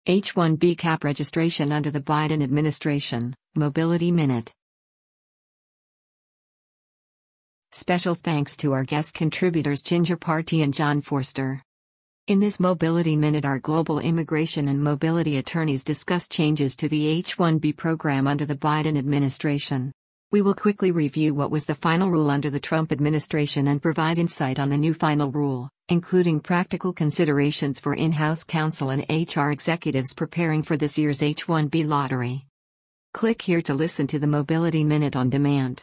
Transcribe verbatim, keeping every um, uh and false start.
H one B cap registration under the Biden administration, Mobility Minute. Special thanks to our guest contributors Ginger Party and John Forster. In this Mobility Minute, our global immigration and mobility attorneys discuss changes to the H one B program under the Biden administration. We will quickly review what was the final rule under the Trump administration and provide insight on the new final rule, including practical considerations for in-house counsel and H R executives preparing for this year's H one B lottery. Click here to listen to the Mobility Minute on demand.